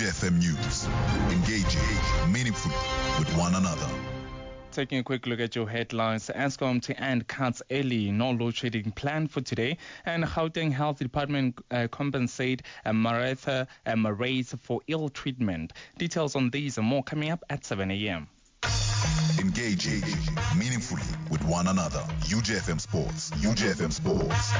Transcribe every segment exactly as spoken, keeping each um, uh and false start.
F M News. Engaging meaningfully with one another. Taking a quick look at your headlines, Eskom to end cuts early, no load shedding plan for today, and Gauteng Health Department uh, compensate uh, Maratha and uh, raise for ill treatment. Details on these and more coming up at seven a.m. Engaging meaningfully with one another. U J F M Sports. U J F M Sports.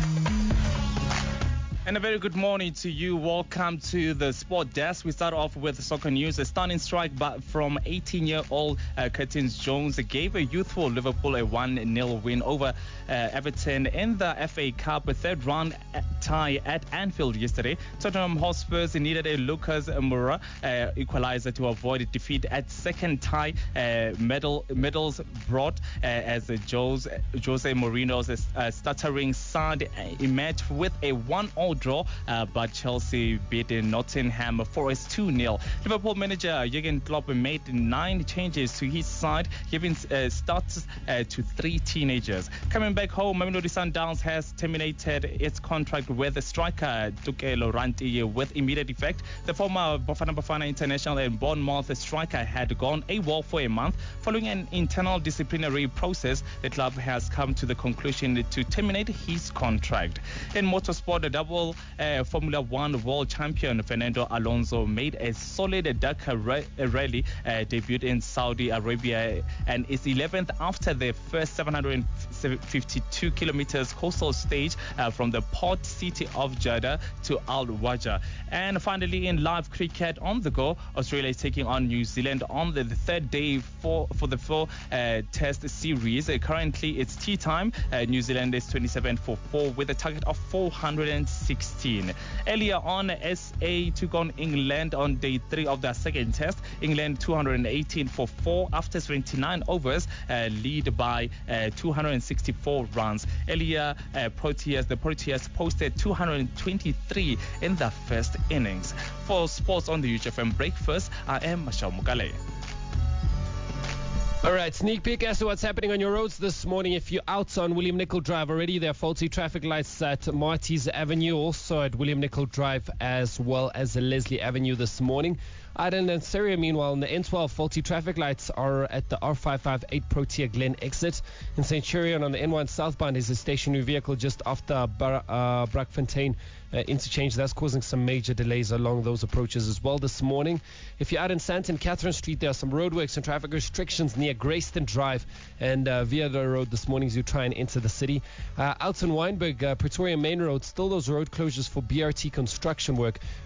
And a very good morning to you. Welcome to the Sport Desk. We start off with soccer news. A stunning strike but from eighteen-year-old uh, Curtis Jones gave a youthful Liverpool a one nil win over uh, Everton in the F A Cup. A third-round tie at Anfield yesterday. Tottenham Hotspurs needed a Lucas Moura uh, equalizer to avoid defeat at second tie. Uh, medal, medals brought uh, as Jose, Jose Mourinho's uh, stuttering side emerged with a one-all draw, uh, but Chelsea beat Nottingham Forest two nil. Liverpool manager Jurgen Klopp made nine changes to his side, giving uh, starts uh, to three teenagers. Coming back home, Mamelodi Sundowns has terminated its contract with striker Duke Laurenti with immediate effect. The former Bafana Bafana international and Bournemouth striker had gone AWOL for a month. Following an internal disciplinary process, the club has come to the conclusion to terminate his contract. In motorsport, a double Uh, Formula One world champion Fernando Alonso made a solid Dakar rally uh, debut in Saudi Arabia and is eleventh after the first seven hundred fifty-two kilometers coastal stage uh, from the port city of Jeddah to Al Wajah. And finally, in live cricket on the go, Australia is taking on New Zealand on the, the third day for for the four uh, test series. Uh, currently, it's tea time. Uh, New Zealand is twenty-seven for four with a target of four hundred sixteen. Earlier on, S A took on England on day three of their second test. England two hundred eighteen for four after twenty-nine overs, uh, lead by uh, two hundred sixty-four runs. Earlier, uh, Proteas, the Proteas posted two hundred twenty-three in the first innings. For sports on the U J F M Breakfast, I am Mashao Mukale. All right, sneak peek as to what's happening on your roads this morning. If you're out on William Nicol Drive already, there are faulty traffic lights at Marty's Avenue, also at William Nicol Drive, as well as Leslie Avenue this morning. Ireland and Syria, meanwhile, in the N twelve, faulty traffic lights are at the R five five eight Protea Glen exit. In Centurion on the N one southbound is a stationary vehicle just after Bar- uh, Brackfontein uh, interchange. That's causing some major delays along those approaches as well this morning. If you're out in Sandton Catherine Street, there are some roadworks and traffic restrictions near Grayston Drive and uh, via the road this morning as you try and enter the city. Uh, out in Wynberg, uh, Pretoria Main Road, still those road closures for B R T construction work.